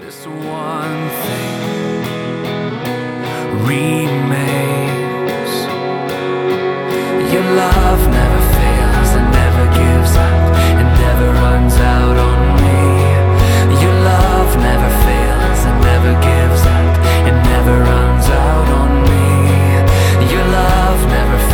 This one thing remains. Your love never fails and never gives up and never runs out on me. Your love never fails and never gives up and never runs out on me. Your love never